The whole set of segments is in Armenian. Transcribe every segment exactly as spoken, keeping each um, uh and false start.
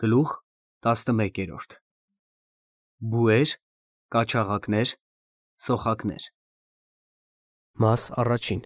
Գլուխ տասնմեկերորդ Բուեր, կաչաղակներ, սոխակներ Մաս առաջին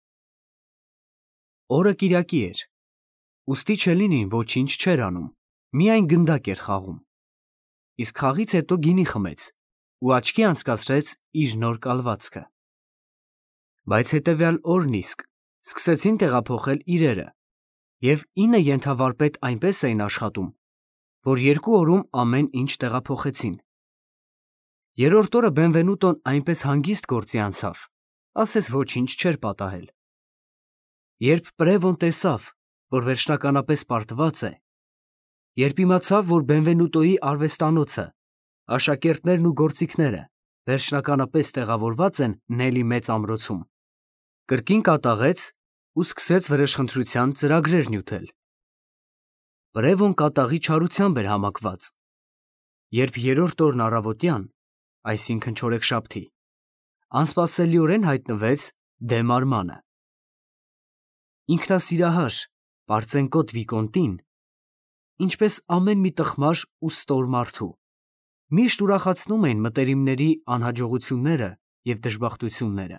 Օրը կիրակի էր, ուստի Չելինին ոչինչ չէր անում, միայն գնդակ էր խաղում, իսկ խաղից հետո գինի խմեց ու աչքի անցկացրեց իր նոր կալվածքը, բայց հետևյալ օրն իսկ սկսեցին տեղափոխել իրերը և ինը ենթավարպետ այնպես էին աշխատում, որ երկու օրում ամեն ինչ տեղափոխեցին. երրորդ օրը Բենվենուտոն այնպես հանգիստ գործի անցավ, ասես ոչինչ չէր պատահել. Երբ Պրևոն տեսավ, որ վերջնականապես պարտված է, երբ իմացավ, որ Բենվենուտոյի արվեստանոցը, աշակերտներն ու գործիքները վերջնականապես տեղավորված են Նելի մեծ ամրոցում, կրկին կատաղեց ու սկսեց վրեժխնդրության ծրագրեր նյութել. Պրևոն կատաղի չարությամբ էր համակված, երբ երրորդ օրն առավոտյան, այսինքն չորեքշաբթի, անսպասելիորեն հայտնվեց Դե Մարմանը. ինքնասիրահար, պարծենկոտ վիկոնտին, ինչպես ամեն մի տխմար ու ստոր մարդու, միշտ ուրախացնում էին մտերիմների անհաջողությունները և դժբախտությունները։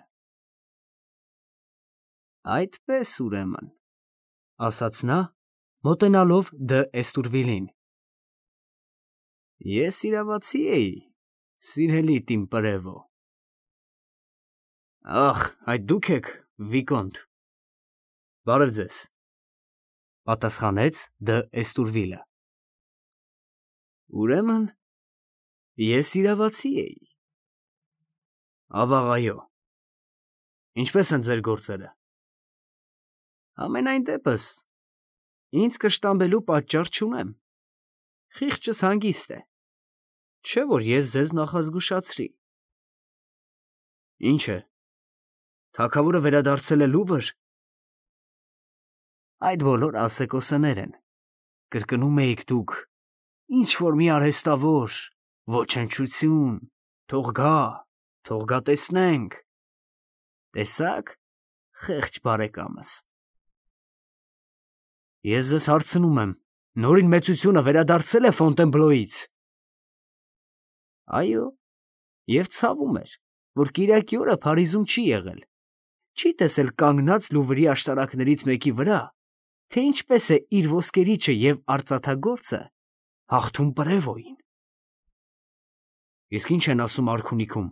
Այդպես ուրեմն, ասաց նա, մոտենալով Դ'Էստուրվիլին. Ես իրավացի էի, սիրելի տին Պրևո։ Ախ, այդ դուք եք, վիկոնտ։ Բարև ձեզ, պատասխանեց Դ'Էստուրվիլը։ Ուրեմն, ես իրավացի էի։ Ավաղ, այո։ Ինչպե՞ս են ձեր գործերը։ Համենայն դեպս, ինձ կշտամբելու պատճառ չունեմ, խիղճս հանգիստ է, չէ՞ որ ես ձեզ նախազգուշացրի։ Ինչ է, թագավորը վերադարձել է Լուվր։ Այդ բոլոր ասեկոսեներ են, կրկնում էիք դուք, ինչ-որ մի արհեստավոր, ոչնչություն, թող գա, թող գա տեսնենք, տեսա՞ք, խեղճ բարեկամս։ Ես ձեզ հարցնում եմ, Նորին մեծությունը վերադարձել է Ֆոնտենբլոյից։ Այո, և ցավում էր, որ կիրակի օրը Փարիզում չի եղել, չի տեսել կանգնած Լուվրի աշտարակներից մեկի վրա, թե ինչպես է իր ոսկերիչը և արծաթագործը հաղթում Պրևոյին։ Իսկ ինչ են ասում արքունիքում։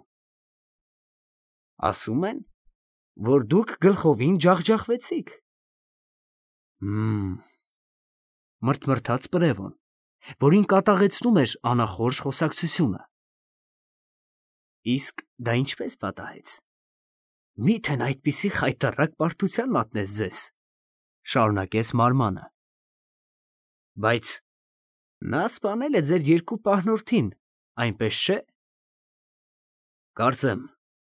Ասում են, որ դուք գլխովին ջախջախվեցիք։ Հմ, մրթմրթաց Պրևոն, որին կատաղեցնում էր անախորժ խոսակցությունը։ Իսկ դա ինչպես պատահեց։ Մի՞թեն այդպիսի խայտառակ պարտության մատնեց ձեզ, շարունակեց Մարմանը։ Բայց նա սպանել է ձեր երկու պահնորդին, այնպես չէ։ Կարծեմ։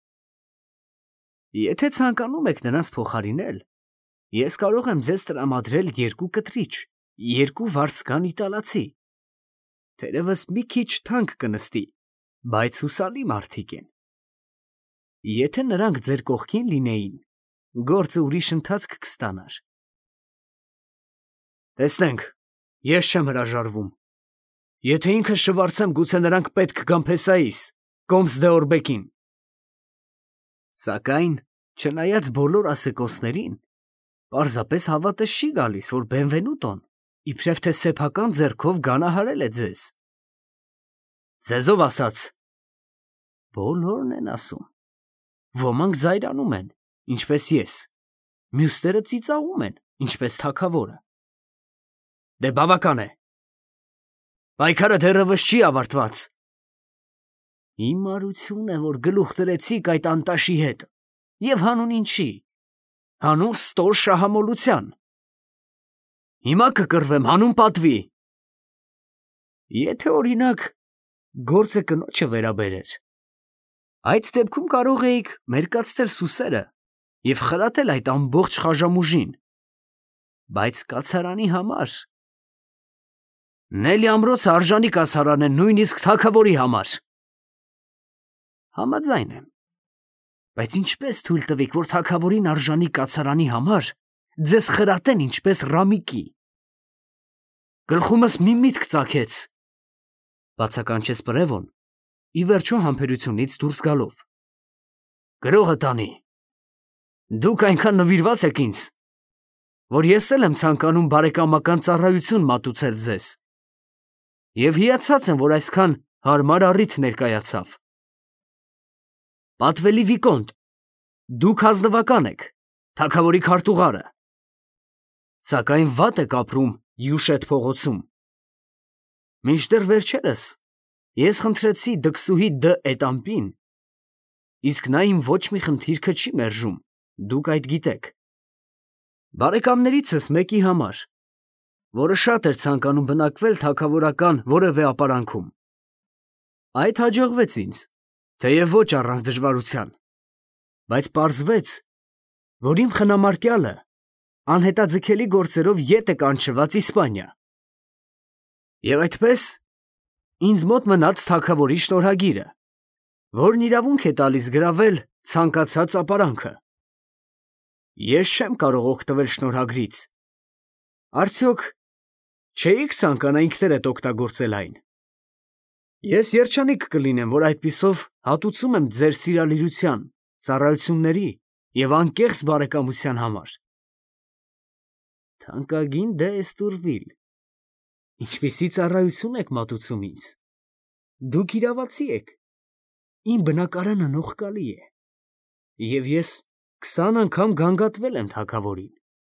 Եթե ցանկանում եք նրանց փոխարինել, ես կարող եմ ձեզ տրամադրել երկու կտրիչ, երկու վարձկան իտալացի։ Թերևս մի քիչ թանկ կնստի, բայց հուսալի մարդիկ են։ Եթե նրանք ձեր կողքին լինեին, գործը ուրիշ ընթացք կստանար։ Տեսնենք, ես չեմ հրաժարվում։ Եթե ինքս չվարձեմ, գուցե նրանք պետք կգան Փեսայիս, կոմս Դեորբեկին։ Սակայն, չնայած բոլոր ասեկոսներին, պարզապես հավատս չի գալիս, որ Բենվենուտոն, իբրև թե սեփական ձեռքով գանահարել է ձեզ։ Ձեզով ասած։ Բոլորն են ասում։ Ոմանք զայրանում են, ինչպես ես, մյուսները ծիծաղում են, ինչպես թագավորը։ Դե բավական է։ Պայքարը դեռևս չի ավարտված։ Հիմարություն է, որ գլուխ դրեցիք այդ անտաշի հետ, և հանուն ինչի, հանուն ստոր շահամոլության։ Հիմա կկռվեմ հանուն պատվի։ Եթե օրինակ գործը կնոջը վերաբերեր, այդ դեպքում կարող էիք մերկացնել սուսերը և խրատել այդ ամբողջ խաժամուժին, բայց կացարանի համար… Նելի ամրոցը արժանի կացարան է նույնիսկ թագավորի համար։ Համաձայն եմ, բայց ինչպես թույլ տվիք, որ թագավորին արժանի կացարանի համար ձեզ խրատեն ինչպես Ռամիկի։ Գլխումս մի միտք ծագեց, բացականչեց Պրևոն, ի վերջո համբերությունից դուրս գալով։ Գրողը տանի։ Դուք այնքան նվիրված եք ինձ, որ ես էլ եմ ցանկանում բարեկամական ծառայություն մատուցել ձեզ։ Եվ հիացած եմ, որ այսքան հարմար առիթ ներկայացավ։ Պատվելի վիկոնտ, դուք ազնվական եք, թագավորի քարտուղարը, սակայն վատ եք ապրում Յուշետ փողոցում։ Մինչդեռ վերջերս ես խնդրեցի դքսուհի Դ. Էտամպին, իսկ նա իմ ոչ մի խնդիրքը չի մերժում, դուք այդ գիտեք։ Բարեկամներիցս մեկի համար, որը շատ էր ցանկանում բնակվել թագավորական որևէ ապարանքում։ Այդ հաջողվեց ինձ, թեև ոչ առանց դժվարության, բայց պարզվեց, որ իմ խնամարկյալը անհետաձգելի գործերով ետ է կանչված Իսպանիա։ Եվ այդպես ինձ մոտ մնաց թագավորի շնորհագիրը, որն իրավունք է տալիս գրավել ցանկացած ապարանքը։ Ես չեմ կարող օգտվել շնորհագրից։ Արդյոք չէիք ցանկանա ինքներդ օգտագործել այն։ Ես երջանիկ կլինեմ, որ այդպիսով հատուցում եմ ձեր սիրալիրության, ծառայությունների և անկեղծ բարեկամության համար։ Թանկագին Դ. Էստուրվիլ, ինչպիսի ծառայություն եք մատուցում ինձ։ Դուք իրավացի եք, իմ բնակարանը նողկալի է, և ես քսան անգամ գանգատվել եմ թագավորին։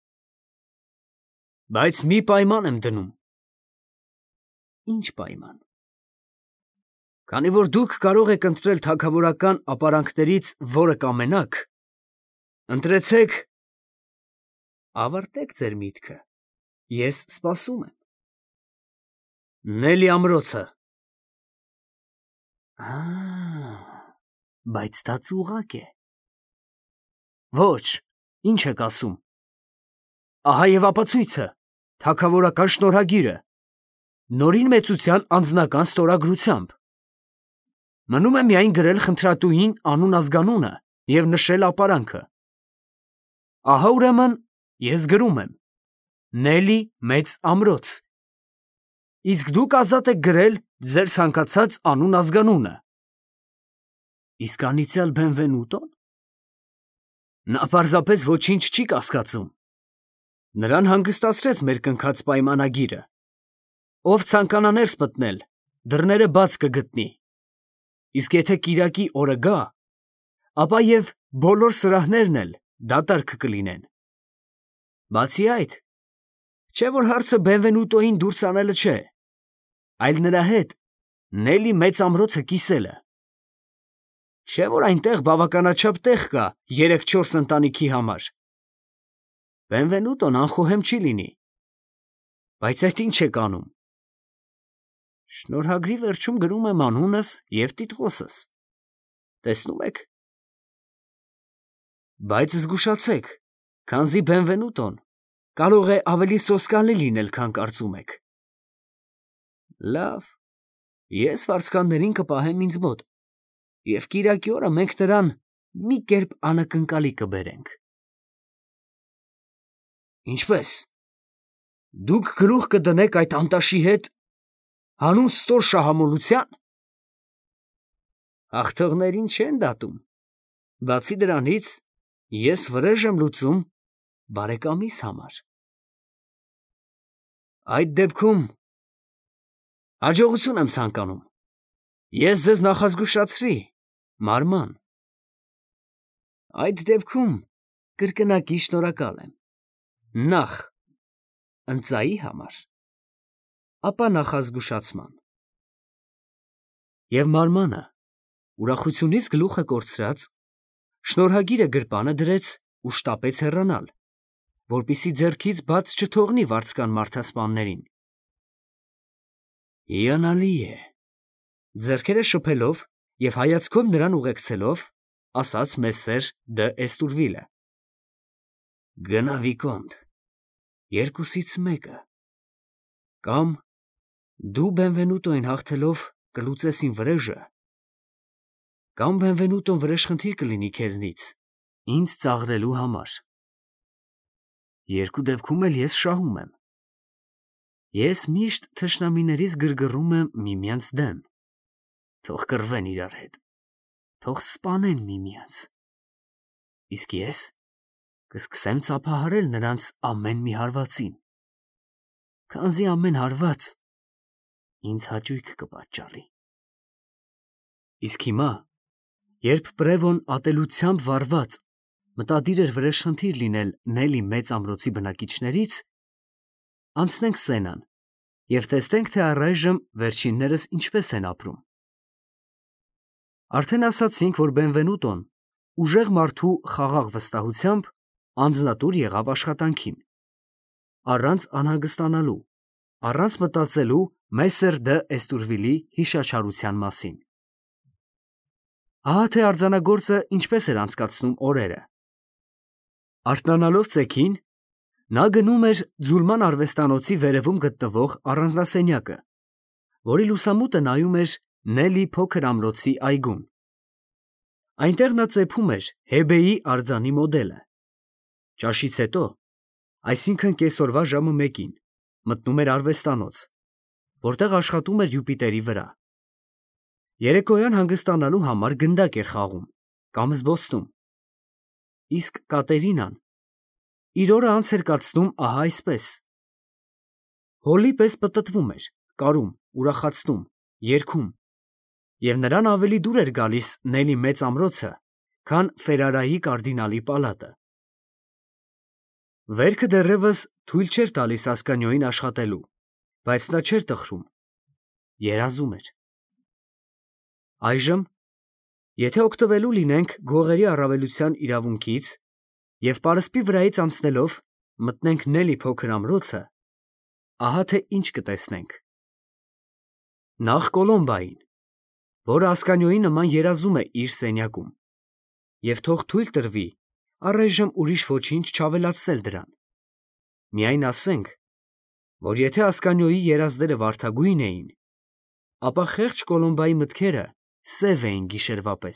Բայց մի պայման եմ դնում։ Ինչ պայման։ Քանի որ դուք կարող եք ընտրել թագավորական ապարանքներից, որը կամենաք, ընտրեցեք… Ավարտեք ձեր միտքը, ես սպասում եմ։ Նելի ամրոցը։ Ա՜, բայց դա ծուղակ է։ Ոչ, ինչ եք ասում։ Ահա և ապացույցը, թագավորական շնորհագիրը, Նորին մեծության անձնական ստորագրությամբ։ Մնում է միայն գրել խնդրատուին անուն-ազգանունը և նշել ապարանքը։ Ահա ուրեմն ես գրում եմ. Նելի մեծ ամրոց։ Իսկ դուք ազատ եք գրել ձեր ցանկացած անուն-ազգանունը։ Իսկ անիծյալ Բենվենուտո՞ն։ Նա պարզապես ոչինչ չի կասկածում։ Նրան հանգստացրեց մեր կնքած պայմանագիրը։ Ով ցանկանա ներս մտնել, դռները բաց կգտնի։ Իսկ եթե կիրակի օրը գա, ապա և բոլոր սրահներն էլ դատարկ կլինեն։ Բացի այդ, չէ՞ որ հարցը Բենվենուտոյին դուրս անելը չէ, այլ նրա հետ Նելի մեծ ամրոցը կիսելը։ Չէ՞ որ այնտեղ բավականաչափ տեղ կա երեք֊չորս ընտանիքի համար։ Բենվենուտոն անխոհեմ չի լինի։ Բայց այդ ի՞նչ եք անում։ Շնորհագրի վերջում գրում եմ անունս և տիտղոսս։ Տեսնում եք։ Բայց զգուշացեք, քանզի Բենվենուտոն կարող է ավելի սոսկալի լինել, քան կարծում եք։ Լավ, ես վարձկաններին կպահեմ ինձ մոտ, և կիրակի օրը մենք նրան մի կերպ անակնկալի կբերենք։ Ինչպե՞ս։ Դուք գլուխ կդնեք այդ անտաշի հետ հանուն ստոր շահամոլության։ Հաղթողներին չեն դատում։ Բացի դրանից, ես վրեժ եմ լուծում բարեկամիս համար։ Այդ դեպքում հաջողություն եմ ցանկանում։ Ես ձեզ նախազգուշացրի, մարման։ Այդ դեպքում կրկնակի շնորհակալ եմ։ Նախ ընծայի համար, ապա նախազգուշացման։ Եվ մարմանը, ուրախությունից գլուխը կորցրած, շնորհագիրը գրպանը դրեց ու շտապեց հեռանալ, որպեսզի ձեռքից բաց չթողնի վարձկան մարդասպաններին։ Հիանալի է, ձեռքերը շփելով և հայացքով նրան ուղեկցելով, ասաց մեսսեր Դ. Էստուրվիլը։ Գնա վիկոնտ, երկուսից մեկը. կամ դու Բենվենուտոյին հաղթելով կլուծես իմ վրեժը, կամ Բենվենուտոն վրեժխնդիր կլինի քեզնից ինձ ծաղրելու համար։ Երկու դեպքում էլ ես շահում եմ։ Ես միշտ թշնամիներից գրգռում եմ միմյանց դեմ, թող կռվեն իրար հետ, թող սպանեն միմյանց, իսկ ես կսկսեմ ծափահարել նրանց ամեն մի հարվածին, քանզի ամեն հարված ինձ հաճույք կպատճառի։ Իսկ հիմա, երբ Պրևոն ատելությամբ վառված մտադիր էր վրեժխնդիր լինել Նելի մեծ ամրոցի բնակիչներից, անցնենք Սենան և տեսնենք, թե առայժմ վերջիններս ինչպես են ապրում։ Արդեն ասացինք, որ Բենվենուտոն ուժեղ մարդու խաղաղ վստահությամբ անձնատուր եղավ աշխատանքին, առանց անհանգստանալու, առանց մտածելու Մեսեր դը Էստուրվիլի հիշաչարության մասին։ Ահա թե արձանագործը ինչպես էր անցկացնում օրերը։ Արթնանալով ծեքին, նա գնում էր Ձուլման արվեստանոցի վերևում գտնվող առանձնասենյակը, որի լուսամուտը նայում էր Նելի փոքր ամրոցի այգուն։ Այնտեղ նա ծեփում էր Հեբեի արձանի մոդելը։ Ճաշից հետո, այսինքն կեսօրվա ժամը մեկին, մտնում էր արվեստանոց, որտեղ աշխատում էր Յուպիտերի վրա։ Երեկոյան հանգստանալու համար գնդակ էր խաղում կամ զբոսնում։ Իսկ Կատերինան իր օրը անց էր կացնում ահա այսպես. հոլի պես պտտվում էր, կարում, ուրախացնում, երգում, և նրան ավելի դուր էր գալիս Նելի մեծ ամրոցը, քան Ֆերարայի կարդինալի պալատը։ Վերքը դեռևս թույլ չէր տալիս Ասկանիոյին աշխատելու, բայց նա չէր տխրում, երազում էր։ Այժմ, եթե օգտվելու լինենք գողերի առավելության իրավունքից և պարսպի վրայից անցնելով մտնենք Նելի փոքր ամրոցը, ահա թե ինչ կտեսնենք։ Նախ Կոլոմբային, որը Ասկանիոյի նման երազում է իր սենյակում, և թող թույլ տրվի առայժմ ուրիշ ոչինչ չավելացնել դրան։ Միայն ասենք, որ եթե Ասկանիոյի երազները վարդագույն էին, ապա խեղճ Կոլոմբայի մտքերը սև էին գիշերվա պես։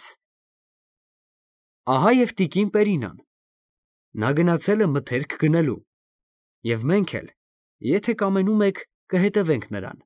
Ահա և տիկին Պերինան, նա գնացել է մթերք գնելու, և մենք էլ, եթե կամենում եք, կհետևենք նրան։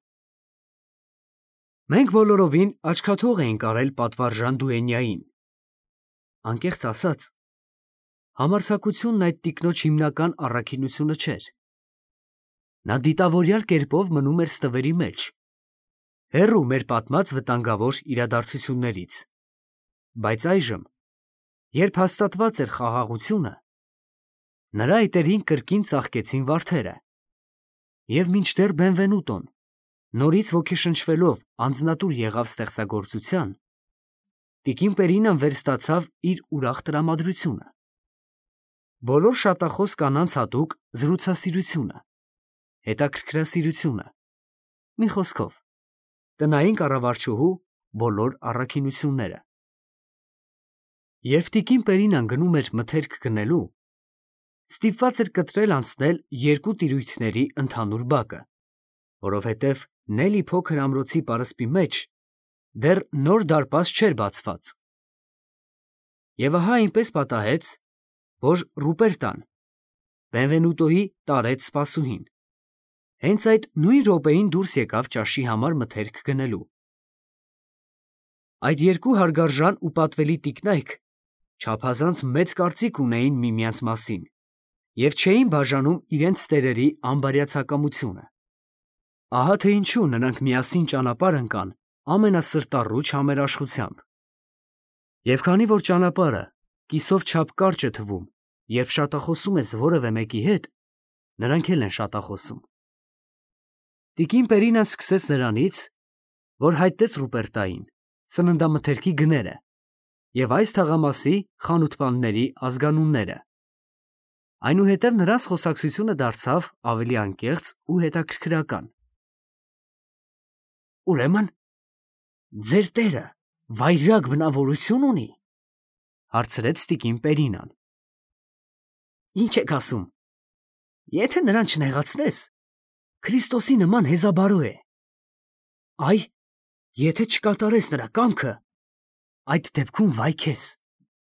Մենք բոլորովին աչքաթող էինք արել պատվարժան Դուենյային։ Անկեղծ ասած, համարձակությունն այդ տիկնոջ հիմնական առաքինությունը չէր։ Նա դիտավորյալ կերպով մնում էր ստվերի մեջ, հեռու մեր պատմած վտանգավոր իրադարձություններից, բայց այժմ, երբ հաստատված էր խաղաղությունը, նրա այտերին կրկին ծաղկեցին վարդերը, և մինչդեռ Բենվենուտոն նորից ոգեշնչվելով անձնատուր եղավ ստեղծագործության, տիկին Պերինան վերստացավ իր ուրախ տրամադրությունը։ Բոլոր շատախոս կանանց հատուկ զրուցասիրությունը, հետաքրքրասիրությունը, մի խոսքով, տնային կառավարչուհու բոլոր առաքինությունները։ Երբ տիկին Պերինան գնում էր մթերք գնելու, ստիպված էր կտրել անցնել երկու տիրույթների ընդհանուր բակը, որովհետև Նելի փոքր ամրոցի պարսպի մեջ դեռ նոր դարպաս չէր բացված։ Եվ ահա այնպես պատահեց, որ Ռուպերտան, Բենվենուտոյի տարեց սպասուհին, հենց այդ նույն րոպեին դուրս եկավ ճաշի համար մթերք գնելու։ Այդ երկու հարգարժան ու պատվելի տիկնայք չափազանց մեծ կարծիք ունեին միմյանց մասին և չէին բաժանում իրենց տերերի անբարյացակամությունը։ Ահա թե ինչու նրանք միասին ճանապարհ ընկան ամենասրտառուչ համերաշխությամբ։ Եվ քանի որ ճանապարհը կիսով չափ կարճ է թվում, երբ շատախոսում ես որևէ մեկի հետ, նրանք էլ են շատախոսում։ Տիկին Պերինան սկսեց նրանից, որ հայտնեց Ռուպերտային սննդամթերքի գները և այս թաղամասի խանութպանների ազգանունները։ Այնուհետև նրանց խոսակցությունը դարձավ ավելի անկեղծ ու հետաքրքրական։ «Ուրեմն, ձեր տերը վայրագ բնավորություն ունի», հարցրեց տիկին Պերինան։ «Ինչ եք ասում, եթե նրան չնեղացնես, Քրիստոսի նման հեզաբարո է։ Այ, եթե չկատարես նրա կամքը, այդ դեպքում վայ քեզ։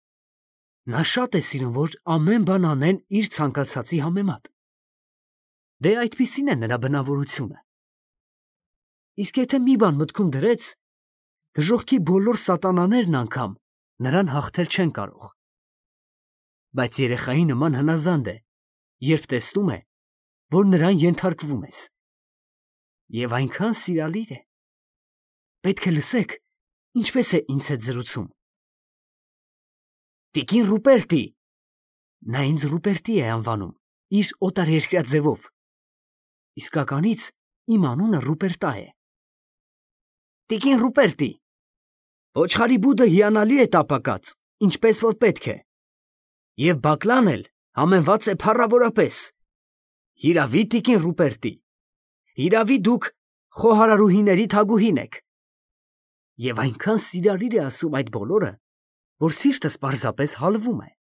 Նա շատ է սիրում, որ ամեն բան անեն իր ցանկացածի համեմատ։ Դե այդպիսին է նրա բնավորությունը։ Իսկ եթե մի բան մտքում դրեց, դժոխքի բոլոր սատանաներն անգամ նրան հաղթել չեն կարող։ Բայց երեխայի նման հնազանդ է, երբ տեսնում է, որ նրան ենթարկվում ես։ Եվ այնքան սիրալիր է։ Պետք է լսեք, ինչպես է ինձ հետ զրուցում։ Տիկին Ռուպերտի։ Նա ինձ Ռուպերտի է անվանում, իր օտարերկրյա ձևով։ Իսկականից իմ անունը Ռուպերտա է։ Տիկին Ռուպերտի։ Ոչխարի բուդը հիանալի է տապակած, ինչպես որ պետք է։ Եվ բակլան էլ համենված է փառավորապես։ Հիրավի, տիկին Ռուպերտի։ Հիրավի դուք խոհարարուհիների թագուհին եք։ Եվ այնքան սիրալիր է ասում այդ բոլորը, որ սիրտս պարզապես հալվում է։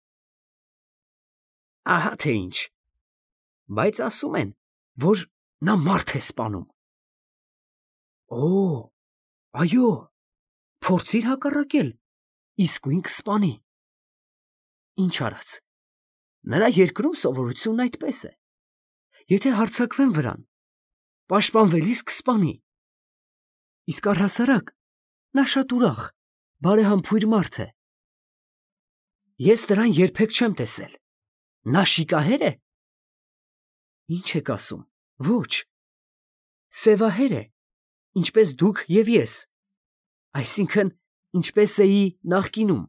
Ահա թե ինչ։ Բայց ասում են, որ նա մարդ է սպանում։ Օ, այո, փորձիր հակառակել, իսկույն կսպանի։ Ինչ արած։ Նրա երկրում սովորությունն այդպես է։ Եթե հարձակվեն վրան, պաշտպանվելիս կսպանի։ Իսկ առհասարակ նա շատ ուրախ, բարեհամբույր մարդ է։ Ես դրան երբեք չեմ տեսել։ Նա շիկահե՞ր է։ Ինչ եք ասում։ Ոչ։ Սևահեր է, ինչպես դուք և ես, այսինքն, ինչպես էի նախկինում։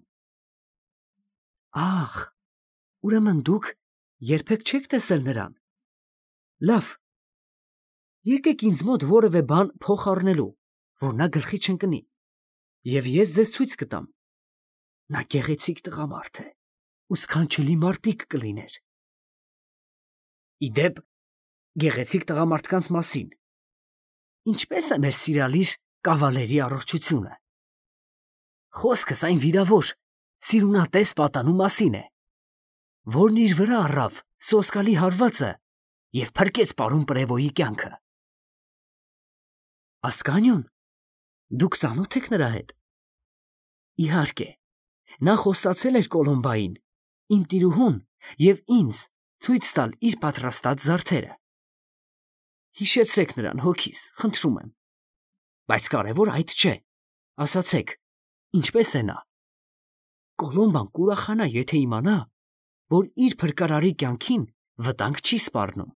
Ախ, ուրեմն դուք երբեք չեք տեսել նրան։ Լավ, եկեք ինձ մոտ որևէ բան փոխ առնելու, որ նա գլխի չընկնի, և ես ձեզ ցույց կտամ։ Նա գեղեցիկ տղամարդ է ու սքանչելի մարտիկ կլիներ։ Իդեպ, գեղեցիկ տղամարդկանց մասին, ինչպես է մեր սիրալիր կավալերի առողջությունը։ Խոսքս այն վիրավոր, սիրունատես պատանու մասին է, որն իր վրա առավ սոսկալի հարվածը և փրկեց պարոն Պրևոյի կյանքը։ Ասկանյոն, դուք ծանո՞թ եք նրա հետ։ Իհարկե, նա խոստացել էր Կոլոմբային, իմ տիրուհուն և ինձ ցույց տալ իր պատրաստած զարդերը։ Հիշեցրեք նրան հոգիս, խնդրում եմ։ Բայց կարևոր այդ չէ։ Ասացեք, ինչպես է նա։ Կոլոմբան կուրախանա, եթե իմանա, որ իր փրկարարի կյանքին վտանգ չի սպառնում։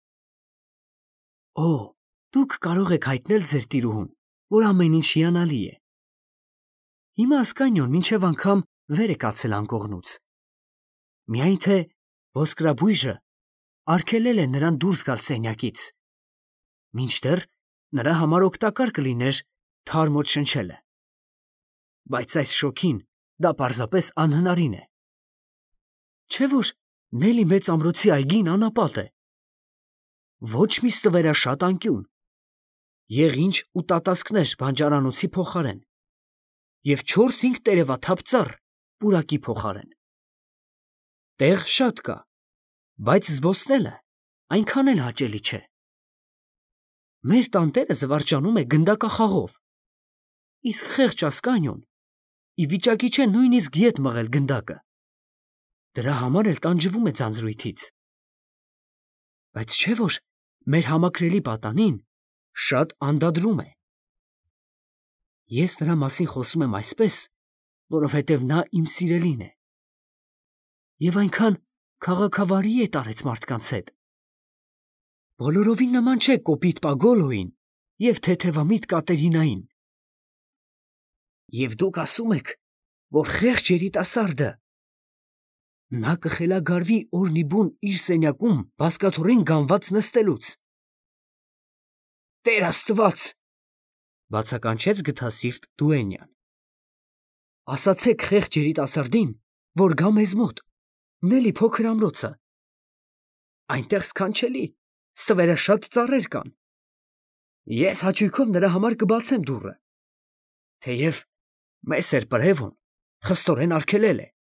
Օ, դուք կարող եք հայտնել ձեր տիրուհուն, որ ամեն ինչ հիանալի է։ Հիմա Ասկանյոն մինչև անգամ վեր է կացել անկողնուց։ Միայն թե ոսկրաբույժը արգելել է նրան դուրս գալ սենյակից, մինչդեռ նրա համար օգտակար կլիներ թարմոտ շնչելը։ Բայց այս շոգին դա պարզապես անհնարին է։ Չէ՞ որ Նելի մեծ ամրոցի այգին անապատ է։ Ոչ մի ստվերաշատ անկյուն, եղինջ ու տատասկներ բանջարանոցի փոխարեն և չորս-հինգ տերևաթափ ծառ պուրակի փոխարեն։ Տեղ շատ կա, բայց զբոսնելը այնքան էլ հաճելի չէ։ Մեր տանտերը զվարճանում է գնդակախաղով, իսկ խեղճ Ասկանյոն ի վիճակի չէ նույնիսկ ետ մղել գնդակը, դրա համար էլ տանջվում է ձանձրույթից։ Բայց չէ՞ որ մեր համակրելի պատանին շատ անդադրում է։ Ես նրա մասին խոսում եմ այսպես, որովհետև նա իմ սիրելին է և այնքան քաղաքավարի է տարեց մարդկանց հետ։ Բոլորովին նման չէ կոպիտ Պագոլոյին և թեթևամիտ Կատերինային։ Եվ դուք ասում եք, որ խեղճ երիտասարդը նա կխելագարվի օրնիբուն իր սենյակում բազկաթոռին գանված նստելուց։ Տեր Աստված, բացականչեց գթասիրտ Դուենյան։ Ասացեք խեղճ երիտասարդին, որ գա մեզ մոտ, Նելի փոքր ամրոցը։ Այնտեղ սքանչելի, ստվերաշատ ծառեր կան։ Ես հաճույքով նրա համար կբացեմ դուռը, թեև Մեսեր Պրևոն խստորեն արգելել է։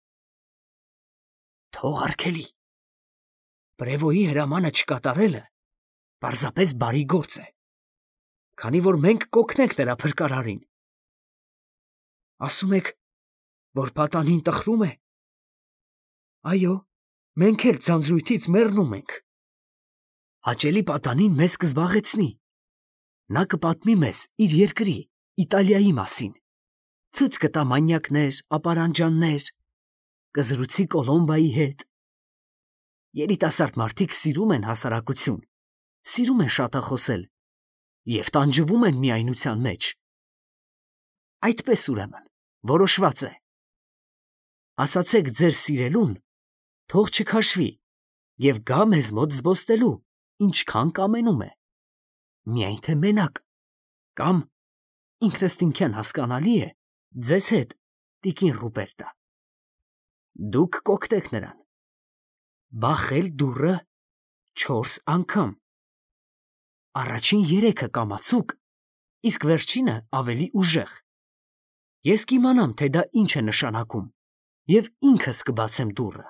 Թող արգելի։ Պրևոյի հրամանը չկատարելը պարզապես բարի գործ է, քանի որ մենք կօգնենք նրա փրկարարին։ Ասում եք, որ պատանին տխրում է։ Այո, մենք էլ ձանձրույթից մեռնում ենք։ Հաճելի պատանին մեզ կզբաղեցնի։ Նա կպատմի մեզ իր երկրի Իտալիայի մասին, ցույց կտա մանյակներ, ապարանջաններ, կզրուցի Կոլոմբայի հետ։ Երիտասարդ մարդիկ սիրում են հասարակություն, սիրում են շատախոսել և տանջվում են միայնության մեջ։ Այդպես ուրեմն, որոշված է։ Ասացեք ձեր սիրելուն, թող չքաշվի և գա մեզ մոտ զբոսնելու, ինչքան կամենում է, միայն թե մենակ, կամ, ինքնըստինքյան հասկանալի է, ձեզ հետ, տիկին Ռուպերտա։ Դուք կօգնեք նրան։ Բախել դուռը չորս անգամ։ Առաջին երեքը կամացուկ, իսկ վերջինը ավելի ուժեղ։ Ես կիմանամ, թե դա ինչ է նշանակում, և ինքս կբացեմ դուռը։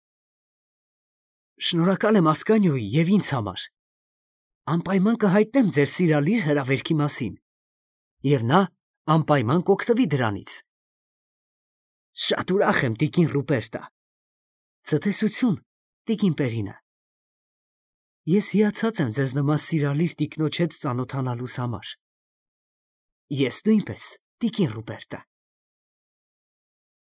Շնորհակալ եմ Ասկանիոյի և ինձ համար։ Անպայման կհայտնեմ ձեր սիրալիր հրավերքի մասին, և նա անպայման կօգտվի դրանից։ Շատ ուրախ եմ, տիկին Ռուպերտա։ Ցտեսություն, տիկին Պերինը։ Ես հիացած եմ ձեզ նման սիրալիր տիկնոջ հետ ծանոթանալուս համար։ Ես նույնպես, տիկին Ռուպերտա։